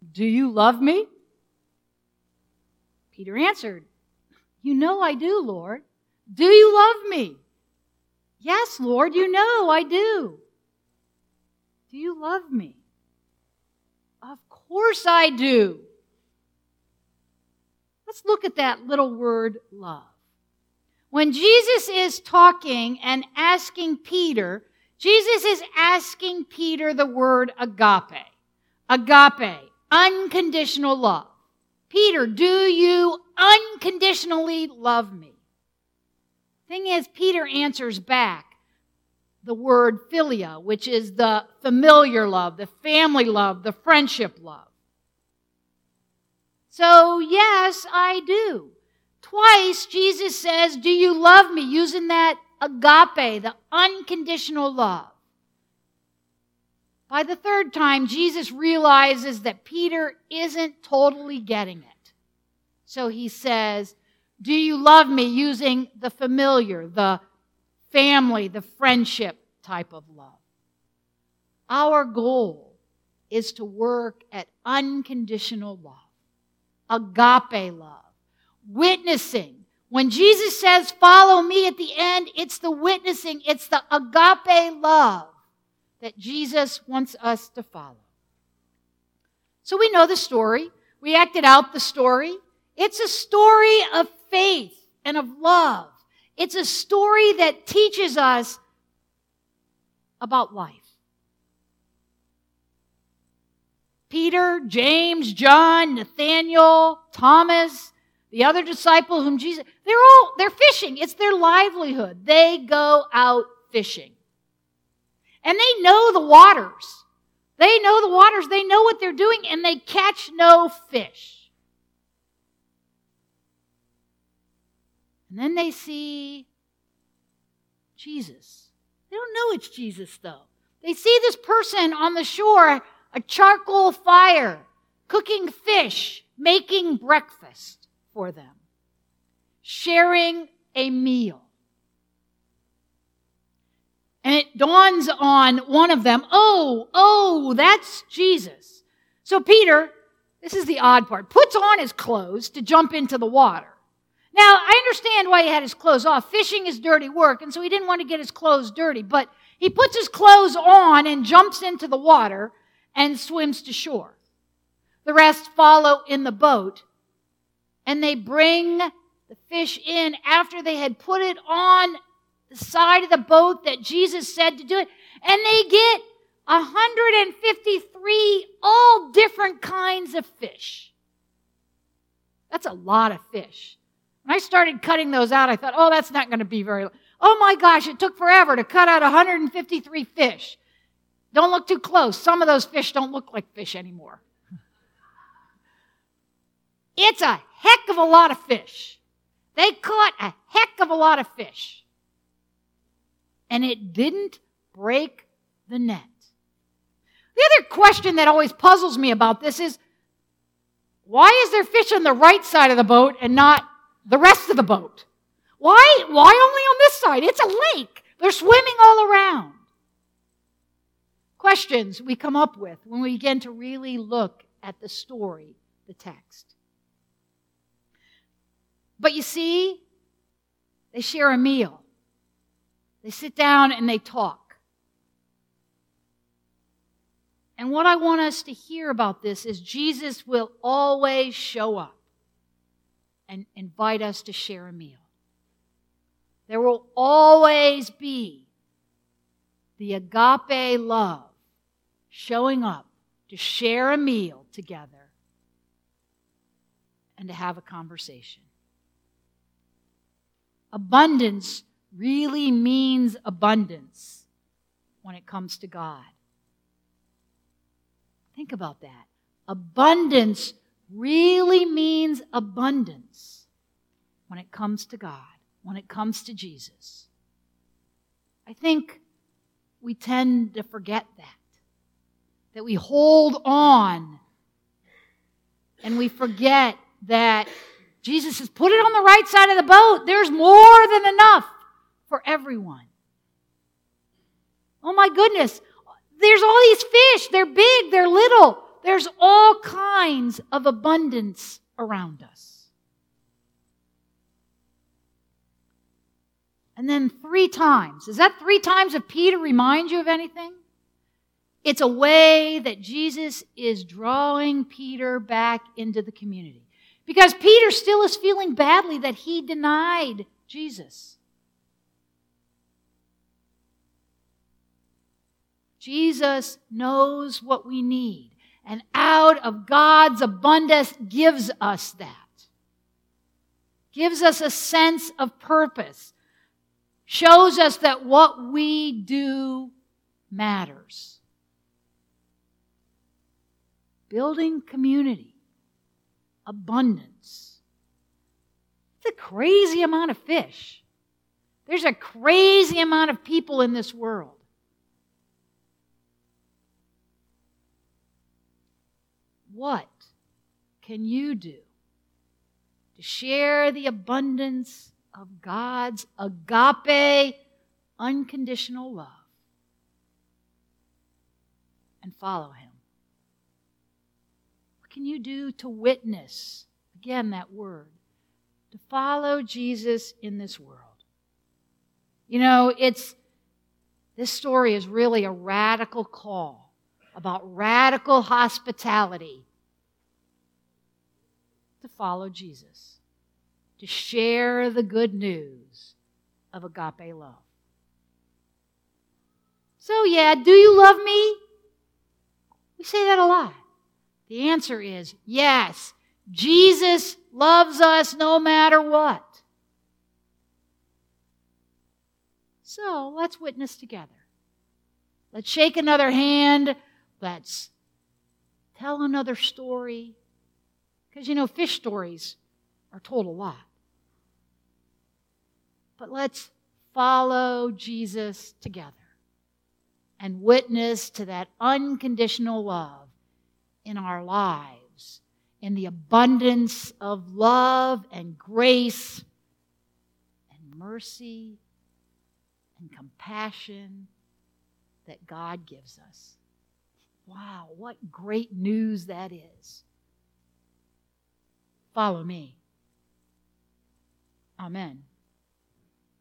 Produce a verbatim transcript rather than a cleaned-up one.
"Do you love me?" Peter answered, "You know I do, Lord." "Do you love me?" "Yes, Lord, you know I do." "Do you love me?" "Of course I do." Let's look at that little word, love. When Jesus is talking and asking Peter, Jesus is asking Peter the word agape. Agape, unconditional love. Peter, do you unconditionally love me? Thing is, Peter answers back the word philia, which is the familiar love, the family love, the friendship love. So, yes, I do. Twice, Jesus says, "Do you love me?" using that agape, the unconditional love. By the third time, Jesus realizes that Peter isn't totally getting it. So he says, "Do you love me?" using the familiar, the family, the friendship type of love. Our goal is to work at unconditional love, agape love, witnessing. When Jesus says, "Follow me" at the end, it's the witnessing, it's the agape love that Jesus wants us to follow. So we know the story. We acted out the story. It's a story of faith and of love. It's a story that teaches us about life. Peter, James, John, Nathaniel, Thomas, the other disciple whom Jesus, they're all, they're fishing. It's their livelihood. They go out fishing. And they know the waters. They know the waters. They know what they're doing, and they catch no fish. And then they see Jesus. They don't know it's Jesus, though. They see this person on the shore, a charcoal fire, cooking fish, making breakfast for them, sharing a meal. And it dawns on one of them, oh, oh, that's Jesus. So Peter, this is the odd part, puts on his clothes to jump into the water. Now, I understand why he had his clothes off. Fishing is dirty work, and so he didn't want to get his clothes dirty. But he puts his clothes on and jumps into the water and swims to shore. The rest follow in the boat, and they bring the fish in after they had put it on the side of the boat that Jesus said to do it. And they get one hundred fifty-three all different kinds of fish. That's a lot of fish. When I started cutting those out, I thought, oh, that's not going to be very long. Oh my gosh, it took forever to cut out one hundred fifty-three fish. Don't look too close. Some of those fish don't look like fish anymore. It's a heck of a lot of fish. They caught a heck of a lot of fish. And it didn't break the net. The other question that always puzzles me about this is, why is there fish on the right side of the boat and not the rest of the boat? Why, why only on this side? It's a lake. They're swimming all around. Questions we come up with when we begin to really look at the story, the text. But you see, they share a meal. They sit down and they talk. And what I want us to hear about this is Jesus will always show up and invite us to share a meal. There will always be the agape love showing up to share a meal together and to have a conversation. Abundance really means abundance when it comes to God. Think about that. Abundance really means abundance when it comes to God, when it comes to Jesus. I think we tend to forget that, that we hold on and we forget that Jesus has put it on the right side of the boat. There's more than enough for everyone. Oh my goodness. There's all these fish. They're big, they're little. there's all kinds of abundance around us. And then three times. Is that three times of Peter remind you of anything? It's a way that Jesus is drawing Peter back into the community. Because Peter still is feeling badly that he denied Jesus. Jesus knows what we need. And out of God's abundance gives us that. Gives us a sense of purpose. Shows us that what we do matters. Building community. Abundance. It's a crazy amount of fish. There's a crazy amount of people in this world. What can you do to share the abundance of God's agape, unconditional love and follow Him? What can you do to witness, again that word, to follow Jesus in this world? You know, it's this story is really a radical call about radical hospitality to follow Jesus, to share the good news of agape love. So yeah, do you love me? We say that a lot. The answer is yes. Jesus loves us no matter what. So let's witness together. Let's shake another hand. Let's tell another story. Because, you know, fish stories are told a lot. But let's follow Jesus together and witness to that unconditional love in our lives, in the abundance of love and grace and mercy and compassion that God gives us. Wow, what great news that is. Follow me. Amen.